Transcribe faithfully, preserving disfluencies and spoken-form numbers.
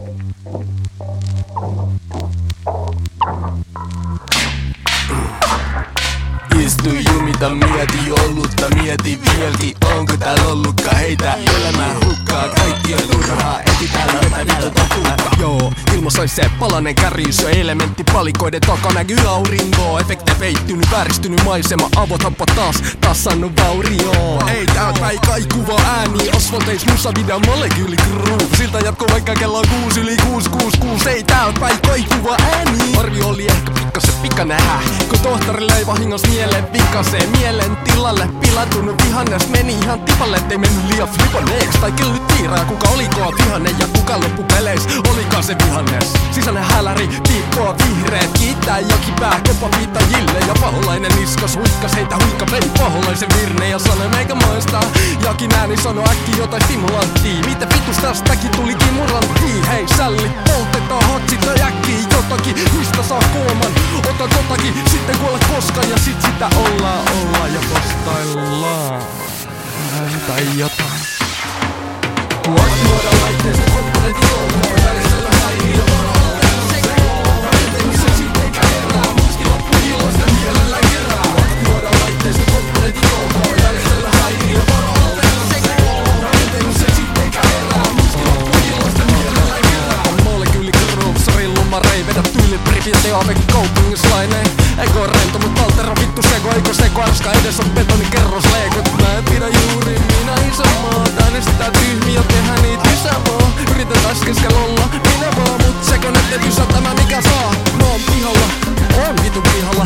Istu jumita, mieti ollutta, mieti vieläkin, onko täällä ollutkaan heitä elämää hukkaa, kaikkia turhaa, etsitään vetä vittu tatukkaa. Joo, ilmassa ois se palanen kärjys ja elementti palikoiden takana näkyy aurinkoa. Efekte peittynyt, vääristynyt maisema, avot happa taas, taas saanut vaurioon. Ei tää päin kaikuva ääni, asfalteis musavideo molekyyli groove. Siltä jatko vaikka kello on kuusi yli kuusi kuusi kuusi. Ei tää päin kaikuva ääni. Arvio oli ehkä pikkasen pika nähdä, kun tohtorille ei vahingos mieleen vikaseen. Mielen tilalle pilatunut vihannes meni ihan tipalle, ettei mennyt liian flipaneeks. Tai kelly tiiraa, kuka olikoa vihanne ja kuka loppupeleis olikaan se vihannes. Sisäinen häläri, piippoa vihreät, kiittää joki pää kopapiittajille. Ja paholainen niskas huikkas heitä huikka vei paholaisen virne ja sanoi meikä maistaa. Jakin ääni sano äkki jotain stimulanttia. Mitä vitus tästäkin tuli kimurantti? Hei sälli, poltetaan hatsit ja äkkiä jotakin, mistä saa kooman. Ota totakin, sitten kuolla koskaan ja sit sitä ollaan, ollaan ja postaillaan. Tai jotain. Aktivoida laitteesta komponentti ollaan, järjestellä häiriö varoa. Se sitten kerää, muski loppu iloista mielellä kerää. Aktivoida laitteesta komponentti ollaan, järjestellä häiriö varoa. Se sitten kerää, muski loppu iloista mielellä kerää. Molekyyli groove, rillumarei, vedä tyyli briefit ja ave kaupungislaineen. Eikö oo rento, mut altera vittu seko, eikö seko arska edes on betonikerrosleikot. Mä en pidä juuri minä isomaa, äänestää tyhmiä, tehdä niitä lisämaa. Yritän taas keskellä olla minä vaan, mut sekö nätte tysä tämä mikä saa. Mä oon pihalla, oon vitun pihalla.